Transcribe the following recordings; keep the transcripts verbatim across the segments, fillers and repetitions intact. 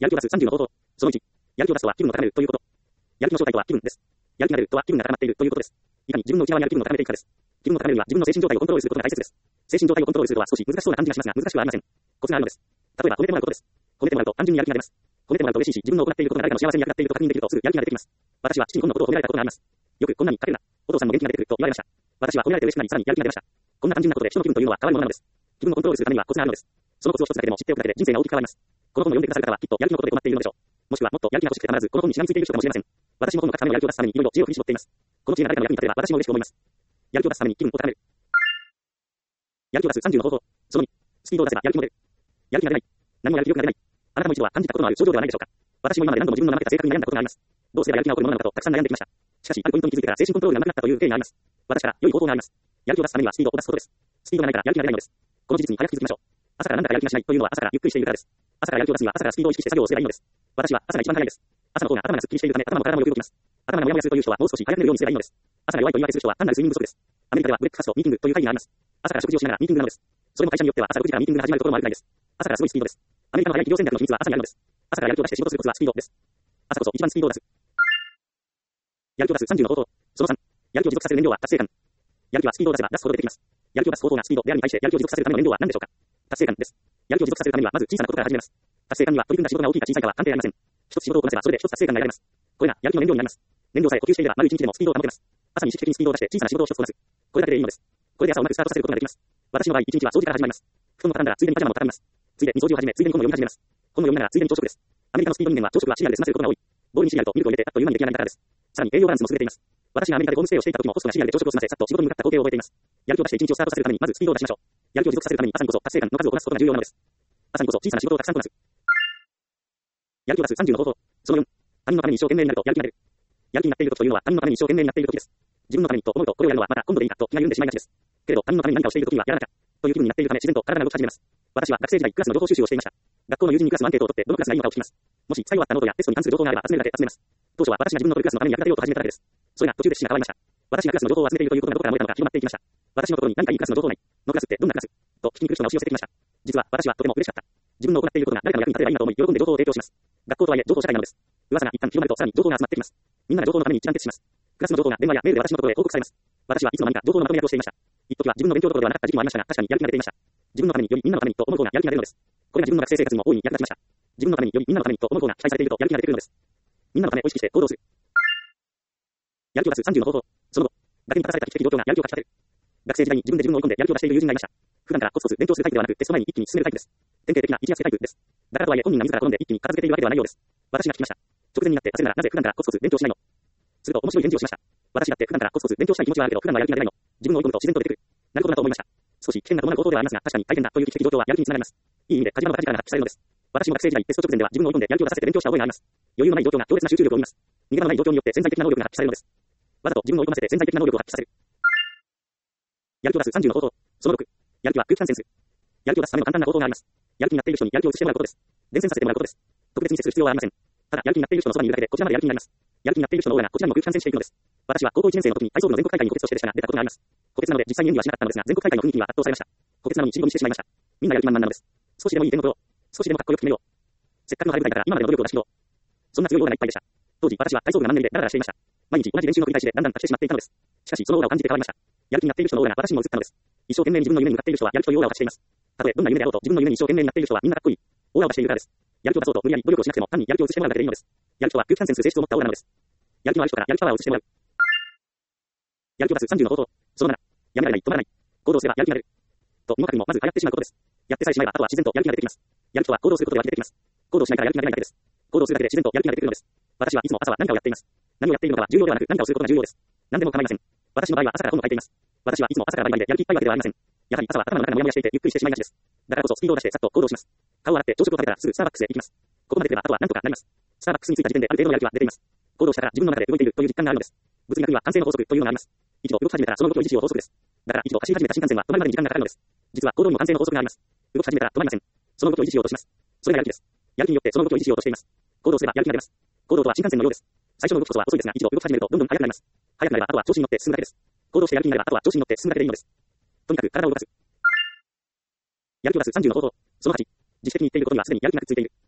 やる気を出すさんじゅうの方法。そのいち、やる気を出すとは気分の高めるということ。やる気の正体とは気分です。やる気が出るとは気分が高まっているということです。いかに自分の内側にある気分を高めていくかです。気分を高めるには自分の精神状態をコントロールすることが大切です。精神状態をコントロールするとは少し難しそうな感じがしますが、難しくはありません。コツがあるのです。例えば褒めてもらうことです。褒めてもらうと単純にやる気が出ます。褒めてもらうと嬉しいし、自分の行っていることが誰かの幸せに役立っていると確認できるとすぐやる気が出てきます。私は父に今度のことを褒められたことがあります。よくこんなに書けるな。お父さんも元気が出てくると言われました。私は褒められて嬉しくなり、さらにやる気が出ました。こんな単純なことで人の気分というのは変わるものなのです。気分をコントロールするためにはコツがあるのです。そのコツを一つだけでも知っておくだけで人生が大きく変わります。この本を読んでくださる方はきっとやる気のことで困っているのでしょう。もしくはもっとやる気が欲しくてたまらず、この本にしがみついている人かもしれません。私も本の書くためのやる気を出すためにいろいろ知恵を振り絞っています。この知恵が誰かの役に立てれば私も嬉しく思います。やる気を出すために気分を高める。やる気を出すさんじゅうの方法。そのに、スピードを出せばやる気も出る。やる気が出ない。何もやる気力が出ない。あなたも一度は感じたことのある症状ではないでしょうか。私も今まで何度も自分の中で正確に悩んだことがあります。どうすればやる気が起こるものなのかとたくさん悩んできました。しかし、あるポイントに気づいてから精神コントロールがなくなったという経緯があります。私から良い方法があります。やる気を出すためにはスピードを出すことです。スピードがないからやる気が出ないのです。この事実に早く気づきましょう。朝からなんだかやる気がしないというのは朝からゆっくりしているからです。朝からやる気を出すには朝からスピードを意識して作業をすればいいのです。私は朝が一番早いです。朝の方が頭がすっきりしているため頭も体もよく動きます。頭がモヤモヤするという人はもう少し早く寝るようにすればいいのです。朝が弱いと言い訳する人は単なる睡眠不足です。アメリカではブレックファストミーティングという会議があります。朝から食事をしながらミーティングなのです。それも会社によっては朝ろくじからミーティングが始まるところもあるくらいです。朝からすごいスピードです。アメリカの早い企業戦略の秘密は朝にあるのです。朝からやる気を出して仕事するコツはスピードです。朝こそ一番スピードを出す。やる気を出すさんじゅうの方法。そのさん、やる気を持続させる燃料は達成感。やる気はスピードを出せば出すことができます。やる気を出す方法がスピードであるに対してやる気を持続させるための燃料は何でしょうか。達成感です。やる気を持続させるためにはまず小さなことから始めます。達成感には取り組んだ仕事が大きいか小さいかは関係ありません。一つ仕事をこなせばそれで一つ達成感が得られます。これがやる気の燃料になります。燃料さえ補給していれば丸一日でもスピードを保てます。朝に意識的にスピードを出して小さな仕事を一つこなす。これだけでいいのです。これで朝をうまくスタートさせることができます。私の場合一日は掃除から始まります。布団を畳んだらついでにパジャマを畳みます。ついでに掃除を始めついでに本を読み始めます。本を読みながらついでに朝食です。アメリカのスピード人間は朝食はシリアルで済ませることが多い。ボウルにシリアルとミルクを入れてあっという間に出来上がりからです。さらに栄養バランスも優れています。私がアメリカでホームステイをしていた時もホストがシリアルで朝食を済ませさっと仕事に向かった光景を覚えています。やる気を出して一日をスタートさせるためにまずスピードを出しましょう。やる気を持続させるために朝にこそ達成感の数をこなすことが重要なのです。朝にこそ小さな仕事をたくさんこなす。やる気を出すさんじゅうの方法。そのよん、他人のために一生懸命になるとやる気が出る。やる気になっている時というのは他人のために一生懸命になっている時です。自分のためにと思うとこれをやるのはまた今度でいいかと気が緩んでしまいがちです。けれど他人のために何かをしている時にはやらなきゃという気分になっているため自然と体が動き始めます。私は学生時代クラスの情報収集をしていました。学校の友人にクラスのアンケートを取ってどのクラスがいいのかを聞きます。もし最後あったノートやテストに関する情報があれば集めるだけ集めます。当初は私が自分の取るクラスのために役立てようと始めただけです。それが途中で趣旨が変わりました。私がクラスの情報を集めているということがどこから漏れたのか広まっていきました。私のところに何かいいクラスの情報ない。のクラスってどんなクラスと聞きに来る人が押し寄せてきました。実は私はとても嬉しかった。自分の行っていることが誰かの役に立てればいいなと思い喜んで情報を提供します。学校とはいえ情報社会なのです。噂が一旦広まるとさらに情報が集まってきます。みんなが情報のために一致団結します。クラスの情報が電話やメールで私のところへ報告されます。私はいつの間にか情報のまとめ役をしていました。一時は自分の勉強どころではなかった時期もありましたが、確かにやる気が出ていました。自分のためによりみんなのためにと思う方がやる気が出るのです。これが自分の学生生活にも大いに役立ちました。自分のためによりみんなのためにと思う方が期待されているとやる気が出てくるのです。みんなのためを意識して行動する。やる気を出すさんじゅうの方法。その後、崖に立たされた危機的状況がやる気をかき立てる。学生時代に自分で自分を追い込んでやる気を出している友人がいました。普段からコツコツ勉強するタイプではなく、テスト前に一気に進めるタイプです。典型的な一夜性タイプです。だからとはいえ本人が自ら好んで一気に片付けているわけではないようです。私が聞きました。直前になって焦るならなぜ普段からコツコツ勉強しないの。すると面白い返事をしました。私だって普段からコツコツ勉強したい気持ちはあるけど普段はやる気が出ないの。自分を追い込むと自然と出てくる。なるほどなと思いました。少し危険なと思う行動ではありますが、確かに大変だという危機的状況はやる気につながります。いい意味で火事場の火事からが発揮されるのです。私も学生時代テスト直前では自分を追い込んでやる気を出させて勉強した覚えがあります。余裕のない状況が強烈な集中力を生みます。逃げ場のない状況によって潜在的な能力が発揮されるのです。わざと自分を追い込ませて潜在的な能力を発揮させる。やる気を出すさんじゅうの方法。そのろく、やる気は空気感センス。やる気を出すための簡単な方法があります。やる気になっている人にやる気を移してもらうことです。伝染させてもらうことです。特別に接する必要はありません。ただやる気になっている人のそばにいるだけでこちらまでやる気になります。やる気になっている人のオーラがこちらにも空気感染していくのです。私は高校いちねん生の時に体操部の全国大会に補欠としてでしたが出たことがあります。補欠なので実際に演技はしなかったのですが全国大会の雰囲気には圧倒されました。補欠なのに一時後にしてしまいました。みんなやる気満々なのです。少しでもいい点の取ろう。少しでもかっこよく決めよう。せっかくの晴れ舞台だから今までの努力を出し切ろう。そんな強いオーラがいっぱいでした。当時私は体操部がマンネリでダラダラしていました。毎日同じ練習の繰り返しでだんだん飽きてしまっていたのです。しかしそのオーラを感じて変わりました。やる気になっている人のオーラが私にも映ったのです。一生懸命に自分の夢に向かっている人はやる気というオーラを発しています。たとえどんな夢であろうと自分の夢に一生懸命になっている人はみんなかっこいい。オーラを出しているからです。やる気を出そうと無理やり努力をしなくても単にやる気を移してもらうだけでいいのです。やる気とは空気感染する性質を持ったオーラなのです。やる気のある人からやる気パワーを移してもらう。やる気を出すさんじゅうの方法。そのなな、やめられない、止まらない。行動すればやる気が出る。と、身も蓋にもまず流行ってしまうことです。やってさえしまえばあとは自然とやる気が出てきます。やる気とは行動することで湧き出てきます。行動しないからやる気が出ないだけです。行動するだけで自然とやる気が出てくるのです。私はいつも朝は何かをやっています。何をやっているのかは重要ではなく何かをすることが重要です。何でも構いません。私の場合は朝から本を書いています。私はいつも朝からバリバリでやる気いっぱいわけではありません。やはり朝は頭の中がモヤモヤしていてゆっくりしてしまいがちです。だからこそスピードを出してさっと行動します。顔を洗って朝食を食べたらすぐスターバックスへ行きます。ここまで来ればあとは何とかなります。スターバックスに着いた時点である程度のやる気は出ています。行動したから自分の中で動いているという実感があるのです。物理学には慣性の法則というのがあります。一度動き始めたらその動きを維持しよう法則です。だから一度走り始めた新幹線は止まるまでに時間がかかるのです。実は行動にも慣性の法則があります。動き始めたら止まりません。その動きを維持しようとします。それがやる気です。やる気によってその動きを維持しようとしています。行動すればやる気が出ます。行動とは新幹線のようです。最初の動きこそは遅いですが、一度動き始めるとどんどん速くなります。速くなればあとは調子に乗って進むだけです。行動してやる気になればあとは調子に乗って進むだけでいいのです。とにかく体を動かす。やる気を出すさんじゅうの方法。そのはち、自主的に言っていることにはすでにやる気がくっついている。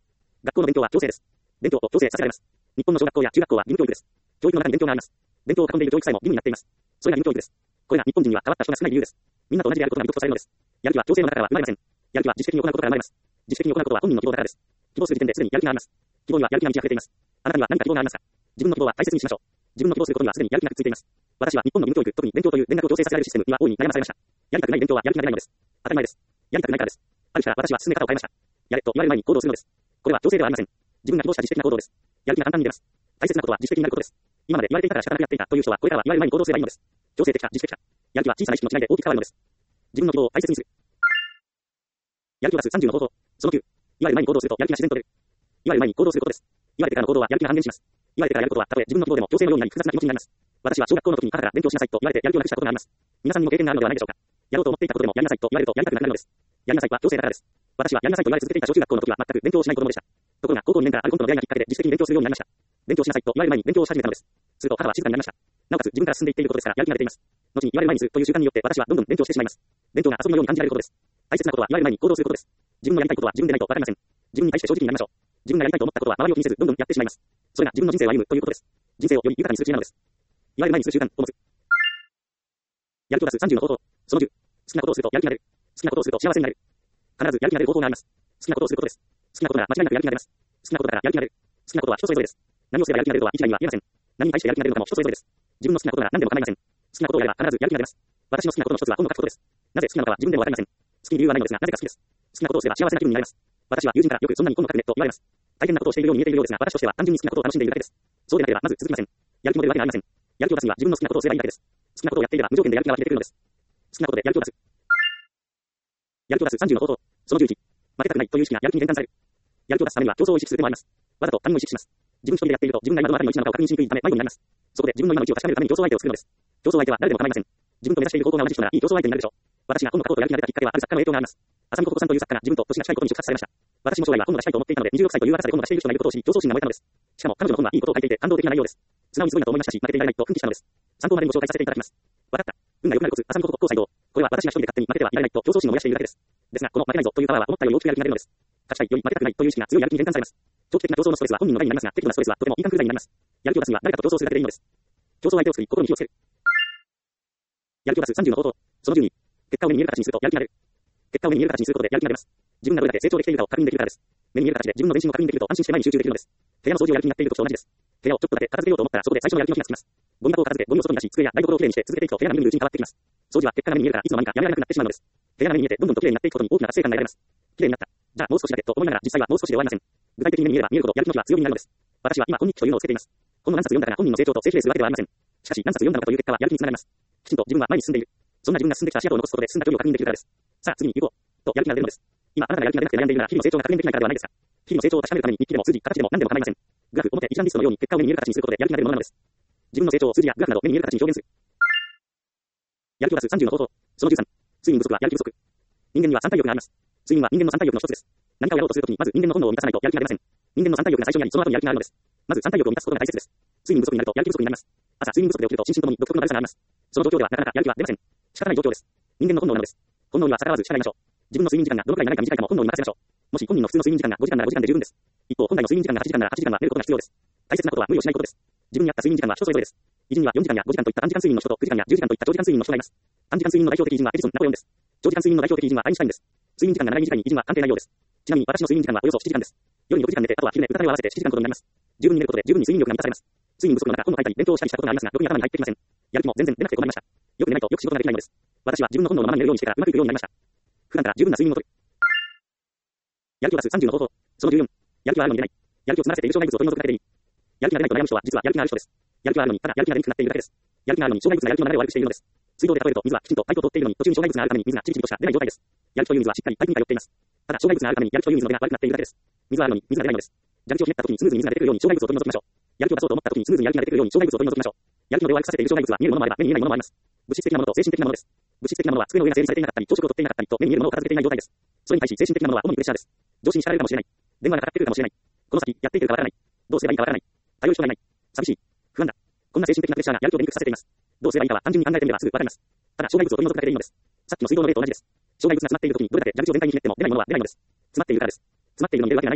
学校の勉強は強制です。勉強を強制させられます。日本の小学校や中学校は義務教育です。教育の中に勉強があります。勉強を囲んでいる教育さえも義務になっています。それが義務教育です。これが日本人には変わった人が少ない理由です。みんなと同じであることが美徳とされるのです。やる気は強制の中からは生まれません。やる気は自主的に行うことから生まれます。自主的に行うことは本人の希望だからです。希望する時点ですでにやる気があります。希望にはやる気が満ち溢れています。あなたには何か希望がありますか？自分の希望は大切にしましょう。自分の希望することにはすでにやる気がくっついています。私は日本の義務教育、特に勉強という連絡を強制させられるシステムには大いに悩まされました。やりたくない勉強はやる気が出ないのです。当たり前です。やりたくないからです。ある日から私は進め方を変えました。やれと言われる前に行動するのです。これは強制ではありません。自分が希望した自主的な行動です。やる気が簡単に出ます。大切なことは自主的になることです。今まで言われていたから仕方なくやっていたという人はこれからは言われる前に行動すればいいのです。強制的か自主的か。やる気は小さな意識の違いで大きく変わるのです。自分の希望を大切にする。やる気を出すさんじゅうの方法。そのきゅう。言われる前に行動するとやる気が自然と出る。言われる前に行動することです。言われてからの行動はやる気が半減します。言われてからやることはたとえ自分の希望でも強制のようになり複雑な気持ちになります。私は小学校の時に母から勉強しなさいと言われてやる気をなくしたことがあります。皆さんにも経験があるのではないでしょうか。やろうと思っていたことでもやりなさいと言われるとやりたくなくなるのです。やりなさいは強制だからです。私はやりなさいと言われ続けていた小中学校の時は全く勉強をしない子供でした。ところが高校にねんからあるコントの出会いがきっかけで自主的に勉強するようになりました。勉強しなさいと言われる前に勉強をし始めたのです。すると母は静かになりました。なおかつ自分から進んでいっていることですからやる気が出ています。後に言われる前にするという習慣によって私はどんどん勉強してしまいます。勉強が遊びのように感じられることです。大切なことは言われる前に行動することです。自分のやりたいことは自分でないとわかりません。自分に対して正直になりましょう。自分がやりたいと思ったことは周りを気にせずどんどんやってしまいます。それが自分の人生を歩むということです。人生をより豊かにする知恵なのです。言われる前にする習慣を持つ。やる気を出すさんじゅうの方法。そのじゅう。好きなことをするとやる気が出る。好きなことをすると幸せになる。必ずやる気が出る方法があります。好きなことをすることです。好きなことなら間違いなくやる気が出ます。好きなことだからやる気が出る。好きなことは人それぞれです。何をすればやる気が出るとは一概には言えません。何に対してやる気が出るのかも人それぞれです。自分の好きなことなら何でも構いません。好きなことをやれば必ずやる気が出ます。私の好きなことの一つは本を書くことです。なぜ好きなのかは自分でもわかりません。好きに理由はないのですが、なぜか好きです。好きなことをすれば幸せな気分になれます。私は友人からよくそんなに本を書くねと言われます。大変なことをしているように見えているようですが、私としては単純に好きなことを楽しんでいるだけです。そうでなければまず続きません。やる気も出るわけがありません。やる気を出すには自分の好きなことをすればいいだけです。好きなことをやっていれば無条件でやる気が湧いてくるのです。好きなことでやる気を出す。やる気を出すさんじゅうの方法。そのじゅういち。負けたくないという意識がやる気に転換される。やる気を出すためには競争を意識する手もあります。わざと他人を意識します。自分一人でやっていると自分が今どのあたりの位置なのかを確認しにくいため迷子になります。そこで自分の今の位置を確かめるために競争相手を作るのです。競争相手は誰でも構いません。自分と目指している方向が同じ人ならいい競争相手になるでしょう。私が本を書こうとやる気が出たきっかけはある作家の影響があります。浅見心子さんという作家が自分と年が近いことに触発されました。私も将来は本を出したいと思っていたのでにじゅうろくさいという若さで本を出している人がいることを知り競争心が燃えたのです。しかも彼女の本はいいことを書いていて感動的な内容です。素直にすごいなと思いましたし負けていられないと奮起したのです。参考までにご紹介させていただきます。わかった。運が良くなるコツ、浅見心子細胞。これは私が一人で勝手に負けてはいられないと競争心を燃やしているだけです。ですがこの負けないぞというパワーは思ったより大きくやる気が出るのです。勝ちたいより負けたくないという意識が強いやる気に転換されます。長期的な競争のストレスは本人の害になりますが、適度なストレスはとてもいい感覚剤になります。やる気を出すには誰かと競争するだけでいいのです。競争相手を作り、心に火をつける。やる気を出すさんじゅうの方法。そのじゅうに。結果を目に見える形にするとやる気が出る。結果を目に見える形にすることでやる気が出ます。自分がどれだけ成長できているかを確認できるからです。目に見える形で自分の前進を確認できると安心して前に集中できるのです。部屋の掃除をやる気になっている時と同じです。部屋をちょっとだけ片付けようと思ったらそこで最初のやる気の火がつきます。ゴミ箱を片付け、ゴミを外に出し、机や台所をきれいにして続けていくと部屋が見えるうちに変わってきます。掃除は結果が目に見えるからいつの間にかやめられなくなってしまうのです。部屋が目に見えてどんどんときれいになっていくことに大きな達成感が得られます。きれいになった。じゃあもう少しだけと思いながら実際はもう少しで終わりません。具体的に目に見えれば見えるほどやる気の火は強みになるのです。私は今今日というのをつけています。この何冊読んだから本人の成長と正比例するわけではありません。しかし何冊読んだのかという結果はやる気につながります。きちんと自分は前に進んでいる。そんな自分が進んできた足跡を残すことで進んだ距離を確認できるからです。さあ次に行こう。とやる気が出るのです。今あなたがやる気が出なくて悩んでいるなら日々の成長が確認できないからではないですか。日々の成長を確かめるために日記でも数字、形でも何でも構いません。グラフ、表、一覧リストのように結果を目に見える形にすることでやる気が出るものなのです。自分の成長を数字やグラフなど目に見える形に表現する。やる気を出すさんじゅうの方法。そのじゅうさん。睡眠不足はやる気不足。人間には三体力があります。睡眠は人間の三体力の一つです。何かをやろうとするときにまず人間の本能を満たさないとやる気が出ません。人間の三体力が最初にありその後にやる気があるのです。まず三体力を満たすことが大切です。睡眠不足になるとやる気不足になります。朝睡眠不足で起きると心身ともに独特のだるさがあります。その状況ではなかなかやる気は出ません。仕方ない状況です。人間の本能なのです。本能には逆らわず従いましょう。自分の睡眠時間がどのくらい長いか短いかも本能に任せましょう。もし本人の普通の睡眠時間がごじかんならごじかんで十分です。一方本来の睡眠時間がはちじかんならはちじかんは寝ることが必要です。大切なことは無理をしないことです。自分に合った睡眠時間は人それぞれです。偉人にはよじかんやごじかんといった短時間睡眠の人とくじかんやじゅうじかんといった長時間睡眠の人がいます。短時間睡眠の代表的偉人はエジソン、ナポレオンです。長時間睡眠の代表的偉人はアインシュタインです。睡眠時間が長い短いに偉人は関係ないようです。ちなみに私の睡眠時間はおよそしちじかんです。夜にろくじかん寝てあとは昼寝、うたれを合わせてしちじかんほどになります。十分に寝ることで十分に睡眠力が満たされます。睡眠不足の中本を書いたり勉強をしたりしたことがありますが、ろくに頭に入ってきません。やる気も全然出なくて困りました。よく寝ないとよく仕事ができないのです。私は自分の本能のままに寝るようにしてからうまくいくようになりました。普段から十分な睡眠をとる。やる気を出すさんじゅうの方法。そのじゅうよん。やる気はあるのに出ない。やる気を詰まらせている障害物を取り除くだけでいい。やる気が出ないと悩む人は実はやる気がある人です。やる気があるのにただやる気が出にくくなっているだけです。やる気があるのに障害物がやる気の流れを悪くしているのです。水道で例えると水はきちんとパイプを通っているのに途中に障害物があるために水がチリチリとしか出ない状態です。やる気という水はしっかりパイプに通っています。ただ障害物があるためにやる気という水の出が悪くなっているだけです。水はあるのに水が出ないのです。蛇口をひねった時にスムーズに水が出てくるように障害物を取り除きましょう。やる気を出そうと思った時にスムーズにやる気が出てくるように障害物を取り除きましょう。やる気の出を悪くさせている障害物は見えるものもあれば目に見えないものもあります。物質的なものと精神的なものです。物質的なものは机の上が整理されていなかったり、朝食をとっていなかったりと目に見えるものを片付けていない状態です。それに対し精神的なものは主にプレッシャーです。上司に叱られるかもしれない。電話がかかってくるかもしれない。この先やっていけるかわからない。どうすればいいかわからない。頼る人がいない。寂しい。不安だ。こんな精神的なプレッシャーがやる気を出にくくさせています。どうすればいいかは単純に考えてみればすぐわかります。ただ障害物を取り除くだけでいいのです。さっきの水道の例と同じです。障害物が詰まっている時にどれだけ蛇口を全体にひねっても出ないものは出ないのです。詰まっているからです。詰まっているのに出るわけがないのです。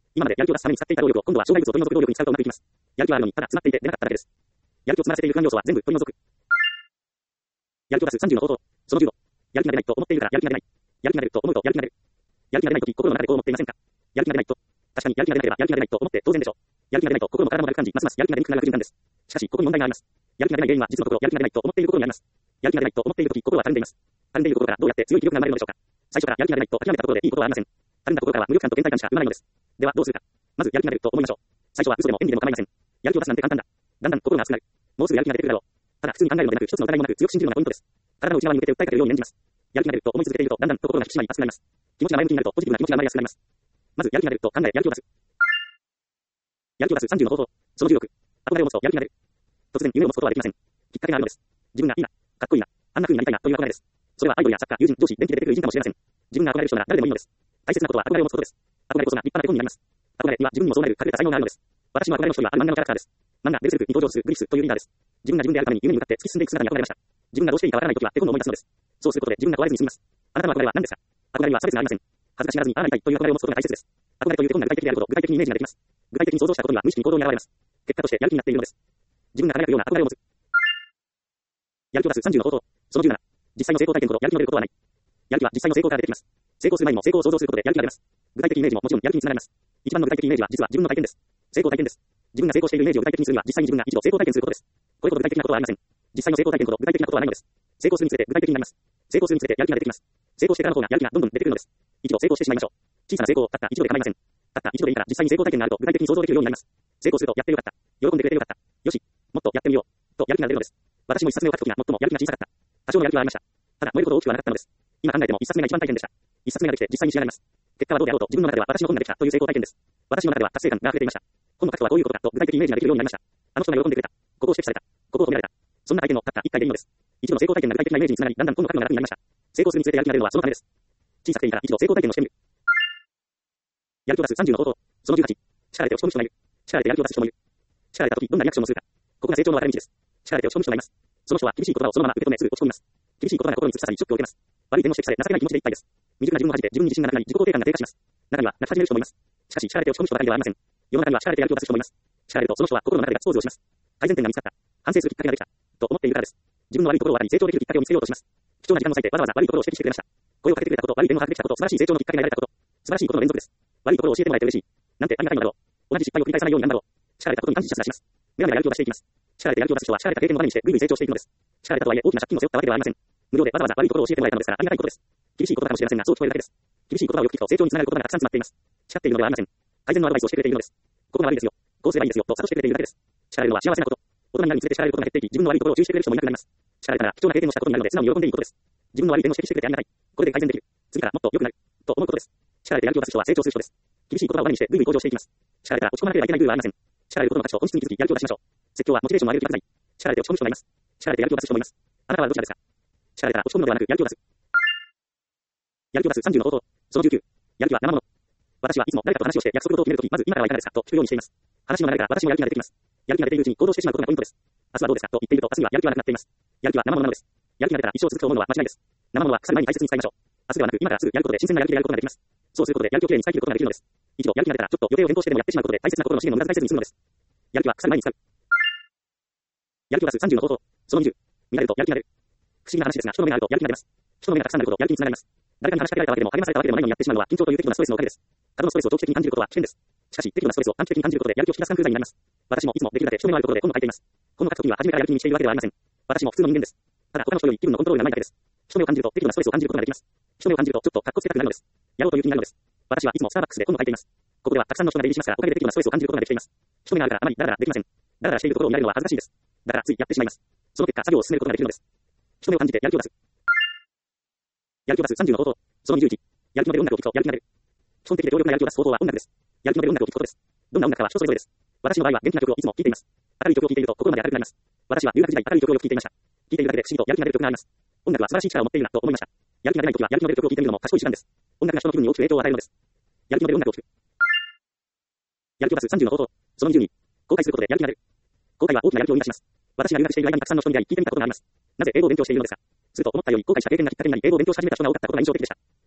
今までやる気を出すために使っていた労力を今度は障害物を取り除く労力に使うとうまくいきます。やる気はあるのに、ただ詰まっていて出なかっただけです。やる気を詰まらせている不安要素は全部取り除く。やる気を出すさんじゅうの方法。そのじゅうご。やる気が出ないと思っているからやる気が出ない。やる気が出ると思うとやる気が出る。やる気が出ないとき心の中でこう思っていませんか？やる気が出ないと。確かにやる気が出なければやる気が出ないと思って当然でしょう。やる気が出ないと心も体も軽く感じ、ますますやる気が出にくくなるが循環です。しかし、ここに問題があります。やる気が出ない原因は実のところやる気が出ないと思っている心にあります。やる気が出ないと思っているとき心はたるんでいます。たるんでいる心からどうやって強い気力が生まれるのでしょうか。最初からやる気が出ないと諦めたところでいいことはありません。たるんだ心からは無力感と倦怠感しか生まないのです。ではどうするか。まずやる気が出ると思いましょう。最初は嘘でも演技でも構いません。やる気を出すなんて簡単だ。だんだん心が熱くなる。もうすぐやる気が出てくるだろう。ただ普通に考えるのでなく一つの疑いもなく強く信じるのがポイントです。体の内側に向けて訴えかけるように念じます。やる気が出ると思い続けているとだんだん心が引き締まり熱くなります。気持ちが前向きになるとポジティブな気持ちが生まれやすくなります。まずやる気が出ると考えやる気を出す。やる気を出すさんじゅうの方法。そのじゅうろく。憧れを持つとやる気が出る。突然夢を持つことはできません。きっかけがあるのです。自分がいいな、かっこいいな、あんな風になりたいなという憧れです。それはアイドルや作家、友人、上司、電気で出てくる偉人かもしれません。自分が憧れる人なら誰でもいいのです。大切なことは憧れを持つことです。憧れこそが立派な基本になります。憧れには自分にもそうなる隠れた才能があるのです。私の憧れの一人はある漫画のキャラクターです。漫画ベルセルクに登場するグリフスというリーダーです。自分が自分であるために夢に向かって突き進んでいく姿に憧れました。自分がどうしていいかわからないときは手本を思い出すのです。そうすることで自分が壊れずに済みます。あなたの憧れは何ですか？憧れは差別がありません。恥ずかしがらずにああなりたいという憧れを持つことが大切です。憧れという手本が具体的であるほど具体的にイメージができます。具体的に想像したことには無意識に行動に現れます。結果としてやる気になっているのです。自分が輝くような憧れを持つ。やる気を出すさんじゅうの方法。そのじゅうなな。実際の成功体験ほどやる気の出ることはない。やる気は実際の成功から出てきます。成功する前にも成功を想像することでやる気が出ます。具体的イメージももちろんやる気につながります。一番の具体的イメージは実は自分の体験です。成功体験です。自分が成功しているイメージを具体的にするには実際に自分が一度成功体験することです。これほど具体的なことはありません。実際の成功体験ほど具体的なことはないのです。成功するにつれて具体的になります。成功するにつれてやる気が出てきます。成功してからの方がやる気がどんどん出てくるのです。一度成功してしまいましょう。小さな成功、たった一度で構いません。たった一度でいいから実際に成功体験があると具体的に想像できるようになります。成功するとやってよかった。喜んでくれてよかった。よし、もっとやってみよう。とやる気が出るのです。私も一冊目を書くときが最もやる気が小さかった。多少のやる気はありました。ただ燃えるほど大きくはなかったのです。今考えても一冊目が一番大変でした。一冊目ができて実際に仕上がります。結果はどうであろうと自分の中では私の本ができたという成功体験です。私の中では達成感が溢れていました。本の書くとはどういうことかと具体的イメージができるようになりました。あの人が喜んでくれた。ここを指摘された。ここを褒められた。そんな体験のたった一回でいいのです。一度の成功体験が具体的なイメージにつながり、だんだん本の書くのが楽になりました。成功するにつれてやる気が出るのはそのためです。小さくていいから一度成功体験をしてみる。やる気を出すさんじゅうの方法。そのじゅうはち。力で落ち込む人がいる。力でやる気を出す人もいる。力でた時どんなリアクションをするか。ここが成長の分かれ道です。力で落ち込む人がいます。その人は厳しい言葉をそのまま受け止めすぐ落ち込みます。厳しい言葉が心に突き刺さりショックを受けます。悪い点も指摘され情けない気持ちでいっぱいです。未熟な自分を恥じて自分に自信がなくなり自己肯定感が低下します。中には泣き始める人もいます。しかし力で落ち込む人ばかりではありません。世の中には力でやる気を出す人もいます。力でるとその人は心の中でガッツポーズをします。改善点が見つかった。反省するきっかけができた。と思っているからです。自分の悪いところを分かり成長できるきっかけを見つけようとします。貴重な時間を割いてわざわざ悪いところを指摘してくれました。声をかけてくれたこと、悪い点を把握できたこと、素晴らしい成長のきっかけが得られたこと、素晴らしいことの連続です。悪いところを教えてもらえて嬉しい。なんてありがたいのだろう。同じ失敗を繰り返さないようになんだろう。力でたことに感謝します。メガネがやる気を出していきます。力でやる気を出す人は力でた経験の場にしてぐいぐい成長していくのです。力でたとはいえ大きな借金を背負ったわけではありません。無料でわざわざ悪いところを教えてもらえたのですからありがたいことです。厳しい言葉かもしれませんがそう聞こえるだけです。厳しい言葉をよく聞くと成長につながる言葉がたくさん詰まっています。誓っているのではありません。改善のアドバイスをしてくれているのです。ここが悪いですよ。こうすればいいですよと諭してくれているだけです。力るのは幸せなこと。大人になるにつれて力ることが減っていき、自分の悪いところを注意してくれる人もいなくなります。力れたら貴重な経験をしたことになるので素直に喜んでいいことです。自分の悪い点を指摘してくれてありがたい。これで改善できる。次からもっと良くなる。と思うことです。力でやる気を出す人は成長する人です。厳しい言葉を輪にしてぐいぐい向上していきます。力れたら落ち込まなければいけない理由はありません。力れることの価値を本質に気づきやる気を出しましょう。説教はモチベーションを上げる気がない。力れて落ち込む人がいます。力れてやる気を出す人もいます。あなたはどちらですか？力れたら落ち込むのではなくやる気を出す。やる気を出すさんじゅうの方法。そのじゅうきゅう。やる気は生もの。私はいつも誰かと話をして約束事を決めるとき、まず今からはいかがですかと聞くようにしています。話の流れから私もやる気が出てきます。やる気が出ているうちに行動してしまうことがポイントです。明日はどうですかと言っていると明日にはやる気がなくなっています。やる気は生ものなのです。やる気が出たら一生続くと思うのは間違いです。生ものは腐る前に大切に使いましょう。明日ではなく今からすぐやることで新鮮なやる気でやることができます。そうすることでやる気をきれいに使い切ることができるのです。一度やる気が出たらちょっと予定を変更してでもやってしまうことで大切な心の資源を無駄遣いせずに済むのです。やる気は腐る前に使う。やる気を出すさんじゅうの方法。そのにじゅう。見られるとやる気が出る。不思議な話ですが、人の目があるとやる気が出ます。人の目がたくさんあるほどやる気につながります。誰かに話しかけられたわけでも励まされたわけでもないのにやってしまうのは緊張という適度なストレスのおかげです。過度のストレスを長期的に感じることは危険です。しかし、適度なストレスを短期的に感じることでやる気を引き出す工夫になります。私もいつもできるだけ人目のあるところで本を書いています。本を書くときには初めからやる気にしているわけではありません。私も普通の人間です。ただ他の人より気分のコントロールがないだけです。人目を感じると適度なストレスを感じることができます。人目を感じるとちょっとかっこつけたくなるのです。やろうという気になるのです。私はいつもスターバックスで本を書いています。ここではたくさんの人が出入りしますから、おかげで適度なストレスを感じることができています。人目があるからあまりダラダラできません。ダラダラしているところを見られるのは恥ずかしいです。だからついやってしまいます。その結果、作業を進めることができるのです。人目を感じてやる気を出す。やる気を出すさんじゅうの方法。そのにじゅういち。やる気の出る音楽を聴くとやる気が出る。基本的で強力なやる気を出す方法は音楽です。やる気の出る音楽を聴くことです。どんな音楽かは人それぞれです。私の場合は元気な曲をいつも聴いています。明るい曲を聴いていると心まで明るくなります。私は留学時代明るい曲をよく聴いていました。聴いているだけで不思議とやる気が出る曲があります。音楽は素晴らしい力を持っているなと思いました。やる気が出ない時はやる気の出る曲を聴いてみるのも賢い手段です。音楽が人の気分に大きく影響を与えるのです。やる気の出る音楽を聴く。やる気を出すさんじゅうの方法。そのにじゅうに。後悔することでやる気が出る。後悔は大きなやる気を生み出します。私が留学している間にたくさんの人に出会い聞いてみたことがあります。なぜ英語を勉強しているのですか？すると思ったより後悔した経験がきっかけになり英語を勉強し始めた人が多かったことが印象的でした。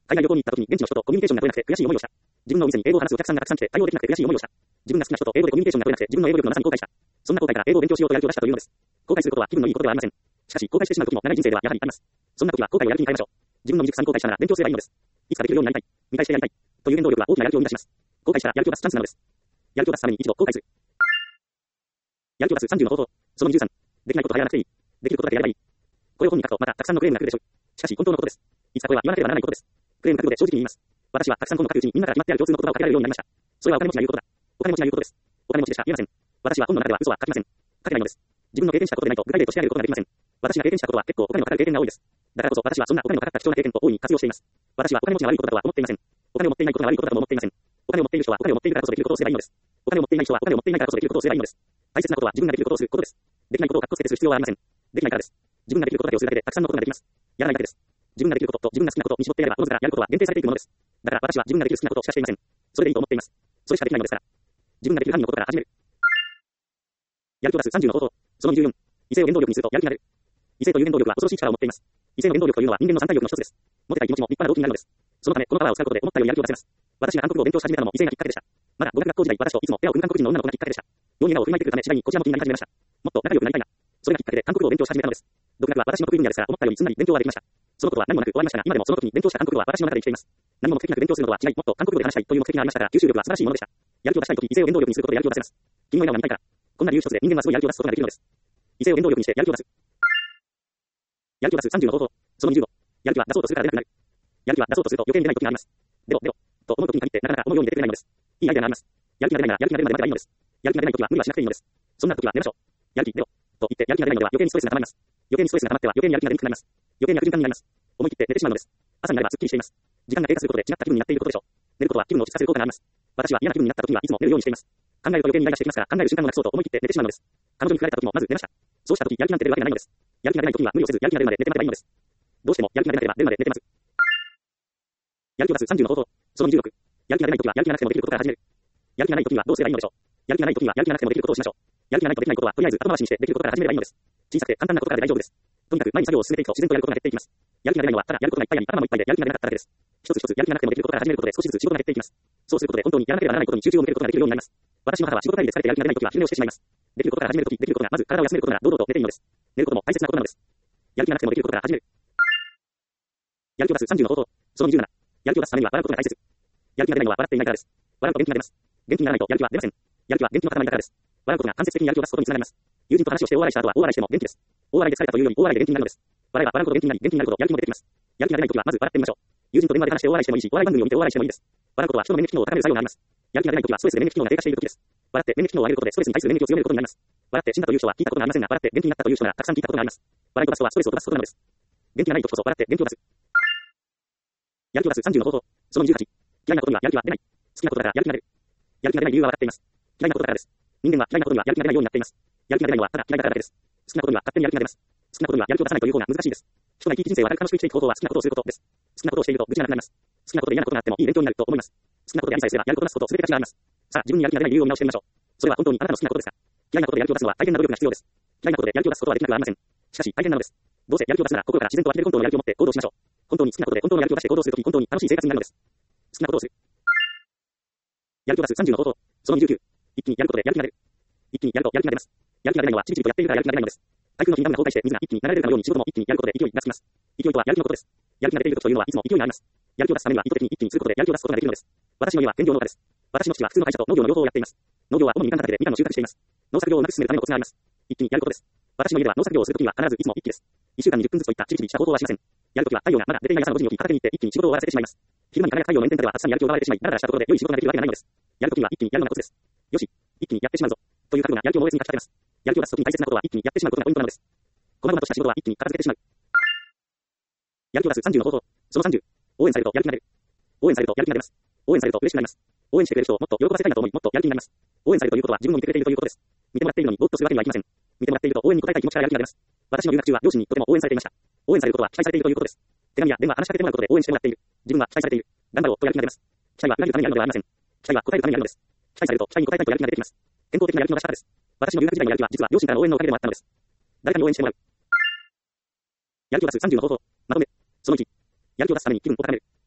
海外旅行に行った時に現地の人とコミュニケーションが取れなくて悔しい思いをした。自分のお店に英語を話すお客さんがたくさん来て対応できなくて悔しい思いをした。自分が好きな人と英語でコミュニケーションが取れなくて自分の英語力のなさに後悔した。そんな後悔から英語を勉強しようとやる気を出したというのです。後悔することは気分のいいことではありません。しかし後悔してしまう時も長い人生ではやはりあります。そんな時は後悔をやる気に変えましょう。自分の未熟さに後悔したなら勉強すればいいのです。いつかできるようになりたい。見返してやりたい。という原動力は大きなやる気を生み出します。後悔したらやる気を出すチャンスなのです。やる気を出すために一度後悔する。やる気を出すさんじゅうの方法。そのにじゅうさん。できないことはやらなくていい。できることだけやればいい。これを本に書くとまたたくさんのクレームが来るでしょう。しかし本当のことです。いつかこれは言わなければならないことです。クレーム書くので正直に言います。私はたくさん本を書くうちにみんなから決まってある共通の言葉を書けられるようになりました。それはお金持ちが言うことだ。お金持ちが言うことです。お金持ちでしか言えません。私は本の中では嘘は書きません。書けないのです。自分の経験したことでないと具体例としてあげることができません。私が経験したことは結構お金のかかる経験が多いです。だからこそ私はそんなお金のかかった貴重な経験を大いに活用しています。私はお金持ちが悪いことだとは思っていません。お金を持っていないことが悪いことだとも思っていません。お金を持っている人はお金を持っているからこそできることをすればいいのです。お金を持っていない人はお金を持っていないからこそできることをすればいいのです。大切なことは自分ができることをすることです。できないことをかっこつけてする必要はありません。できないからです。自分ができることだけをするだけでたくさんのことができます。やらないだけです。自分ができることと自分が好きなことをに絞ってやればおのずからやることは限定されていくものです。だから私は自分ができる好きなことしかしていません。それでいいと思っています。それしかできないのですから。自分ができる範囲のことから始める。やる気を出すさんじゅうの方法。そのにじゅうよん。異性を原動力にするとやる気になる。異性という原動力は恐ろしい力を持っています。異性の原動力というのは人間の三大欲の一つです。モテたい気持ちも立派な動機になるのです。そのためこのパワーを使うことで思ったよりやる気を出せます。私が韓国語を勉強し始めたのも異性がきっかけでした。まだ語学学校時代私といつも手を組む韓国人の女の子がきっかけでした。世に笑顔を振りまいてくるため次第にこちらも気になり始めました。もっと仲良くなりたいな。それがきっかけで韓国語を勉強し始めたのです。独学は私の得意分野ですから思ったよりすんなり勉強はできました。そのことは何もなく終わりましたが今でもその時に勉強した韓国語は私の中で生きています。何も目的なく勉強するのとは違いもっと韓国語で話したいという目的がありましたから吸収力は素晴らしいものでした。やる気を出したい時異性を原動力にすることでやる気を出せます。君の笑顔が見たいから。こんな理由一つで人間はすごいやる気を出すことができるのです。異性を原動力にしてやる気を出す。やる気を出すさんじゅうの方法。そのにじゅうご。やる気は出そうとするから出なくなる。やる気は出そうとすると余計に出ない時があります。出ろ出ろと思う時に限ってなかなか思うように出てくれないのです。いいアイデアがあります。やる気が出ないならやる気が出るまで待てばいいのです。やる気が出ない時は無理はしなくていいのです。そんな時は出ましょう。やる気出ろと言ってやる気が出ないのでは余計にストレスが溜まります。余計にストレスが溜まっては余計にやる気が出にくくなります。余計に悪循環になります。思い切って寝てしまうのです。朝になればすっきりしています。時間が経過することで違った気分になっていることでしょう。寝ることは気分を落ち着かせる効果があります。私は嫌な気分になった時にはいつも寝るようにしています。考えると余計にイライラしてきますから考える瞬間をなくそうと思い切って寝てしまうのです。彼女に振られた時もまず寝ました。そうした時やる気なんて出るわけがないのです。やる気が出ない時には無理をせずやる気が出るまで寝て待てばいいのです。どうしてもやる気が出なければ出るまで寝てます。やる気を出すさんじゅうの方法。そのにじゅうろく。やる気が出ない時はやる気がなくてもできることから始める。やる気がない時にはどうすればいいのでしょう。やる気がない時にはやる気がなくてもできることをしましょう。やる気がないとできないことはとりあえず後回しにしてできることから始めればいいのです。小さくて簡単なことからで大丈夫です。とにかく前に作業を進めていくと自然とやることが減っていきます。やる気が出ないのはただやることがいっぱいあり頭もいっぱいでやる気が出なかっただけです。一つ一つやる気がなくてもできることから始めることで少しずつ仕事が減っていきます。そうすることで本当にやらなければならないことに集中を向けることができるようになります。私の母は仕事帰りで疲れてやる気が出ない時は昼寝をしてしまいます。できることから始める時できることがまず体を休めることなら堂々と寝ていいのです。寝ることも大切なことなのです。やる気がなくてもできることから始める。やる気を出すさんじゅうの方法。そのにじゅうなな。やる気を出すためには笑うことが大切。やる気が出ないのは笑っていないからです。笑うと元気が出ます。元気がないとやる気は出ません。やる気は元気の塊だからです。笑うことが間接的にやる気を出すことにつながります。友人と話をして大笑いした後は大笑いしても元気です。大笑いで疲れたというより大笑いで元気になるのです。笑えば笑うほど元気になり元気になるほどやる気も出てきます。やる気が出ない時はまず笑ってみましょう。友人と電話で話して大笑いしてもいいし、お笑い番組を見て大笑いしてもいいです。笑うことは人の免疫機能を高める作用があります。やる気が出ない時はストレスで免疫機能が低下している時です。笑って免疫機能を上げることでストレスに対する免疫を強めることになります。笑って死んだという人は聞いたことがありませんが、笑って元気になったという人ならたくさん聞いたことがあります。笑いを出すとはストレスを飛ばすことなのです。元気がない時こそ笑って元気を出す。やる気を出すさんじゅうの方法。そのにじゅうはち。嫌いなことにはやる気は出ない。好きなことだからやる気が出る。やる気が出ない理由は分かっています。嫌いなことだからです。人間は嫌いなことにはやる気が出ないようになっています。やる気が出ないのはただ嫌いだからだけです。好きなことには勝手にやる気が出ます。好きなことにはやる気を出さないという方が難しいです。人が生き生き人生を楽しく生きていく方法は好きなことをすることです。好きなことをしていると無知がなくなります。好きなことで嫌なことがあってもいい勉強になると思います。好きなことでやりさえすればやることなすことすべて価値があります。さあ自分にやる気が出ない理由を見直してみましょう。それは本当にあなたの好きなことですか。嫌いなことでやる気を出すのは大変な努力が必要です。嫌いなことでやる気を出すことはできなくはありません。しかし大変なのです。どうせやる気を出すなら心から自然と湧き出る本当のやる気を持って行動しましょう。本当に好きなことで本当のやる気を出して行動するとき本当に楽しい生活になるのです。好きなことをする。やる気を出すさんじゅうの方法。そのにじゅうきゅう。一気にやることでやる気が出る。一気にやるとやる気が出ます。やる気が出ないのはちびちびとやっているからやる気が出ないのです。台風の日にダムが崩壊して水が一気に流れるかのように仕事も一気にやることで勢いがつきます。勢いとはやる気のことです。やる気が出ている時というのはいつも勢いがあります。やる気を出すためには意図的に一気にすることでやる気を出すことができるのです。私の家は兼業農家です。私の父は普通の会社と農業の両方をやっています。農業は主にみかん畑でみかんを収穫しています。農作業をうまく進めるためのコツがあります。一気にやることです。私の家では農作業をするときには必ずいつも一気です。一週間にじゅっぷんずつといったちびちびした方法はしません。やるときは太陽がまだ出ていない朝のごじに起き畑に行って一気に仕事を終わらせてしまいます。昼間に輝く太陽の炎天下では暑さにやる気を奪われてしまい、だらだらしたところで良い仕事ができるわけがないのです。やるときには一気にやるのがコツです。よし、一気にやってしまうぞ。という覚悟がやる気を猛烈にかき立てます。やる気を出すときに大切なことは一気にやってしまうことがポイントなのです。こまごまとした仕事は一気に片付けてしまう。やる気を出すさんじゅうの方法。そのさんじゅう。応援されるとやる気が出る。応援されるとやる気が出ます。応援されると嬉しくなります。応援してくれる人をもっと喜ばせたいなと思い、もっとやる気になります。応援されるということは自分を見てくれているということです。見てもらっているのにぼーっとするわけにはいきません。見てもらっていると応援に応えたい気持ちからやる気が出ます。私の留学中は両親にとても応援されていました。応援されることは期待されているということです。手紙や電話、話しかけてもらうことで応援してもらっている。自分は期待されている。頑張ろうとやる気が出ます。期待は裏切るためにあるのではありません。期待は答えるためにあるのです。期待されると期待に応えたいとやる気が出てきます。健康的なやる気の出し方です。私の留学時代のやる気は実は両親からの応援のおかげでもあったのです。誰かに応援してもらう。やる気を出すさんじゅうの方法。まとめ。そのいち。やる気を出すために気分を高める。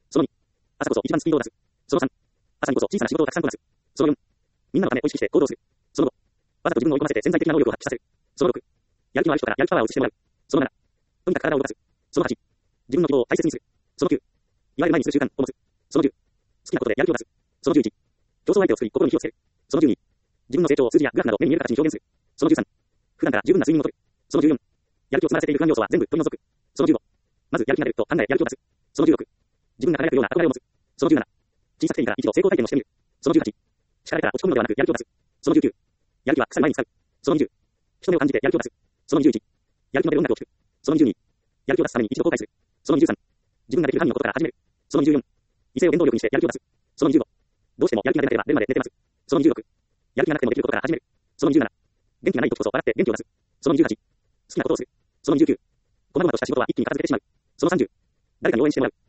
そのに、朝こそ一番スピードを出す。そのさん、朝にこそ小さな仕事をたくさんこなす。そのよん、みんなのためを意識して行動する。そのご、わざと自分を追い込ませて潜在的な能力を発揮させる。そのろく、やる気のある人からやる気パワーを移してもらう。そのなな、とにかく体を動かす。そのはち、自分の希望を大切にする。そのきゅう、いわゆる前にする習慣を持つ。そのじゅう、好きなことでやる気を出す。そのじゅういち、競争相手を作り心に火をつける。そのじゅうに、自分の成長を数字やグラフなど目に見える形に表現する。そのじゅうさん、普段から十分な睡眠をとる。そのじゅうよん、やる気を詰まらせている不安要素は全部取り除く。そのじゅうご、まずやる気が出ると考えやる気を出す。そのじゅうろく、自分が輝くような憧れを持つ。そのじゅうなな、小さくていいから一度成功体験をしてみる。そのじゅうはち、力から落ち込むのではなくやる気を出す。そのじゅうきゅう、やる気は腐る前に使う。そのにじゅう、人目を感じてやる気を出す。そのにじゅういち、やる気の出る音楽を聴く。そのにじゅうに、やる気を出すために一度後悔する。そのにじゅうさん、自分ができる範囲のことから始める。そのにじゅうよん、異性を原動力にしてやる気を出す。そのにじゅうご、どうしてもやる気が出なければ出るまで寝てます。そのにじゅうろく、やる気がなくてもできることから始める。そのにじゅうなな、元気がない時こそ笑って元気を出す。そのにじゅうはち、好きなことをする。そのにじゅうきゅう、こまごまとした仕事は一気に片付けてしまう。そのさんじゅう、誰かに応援してもらう。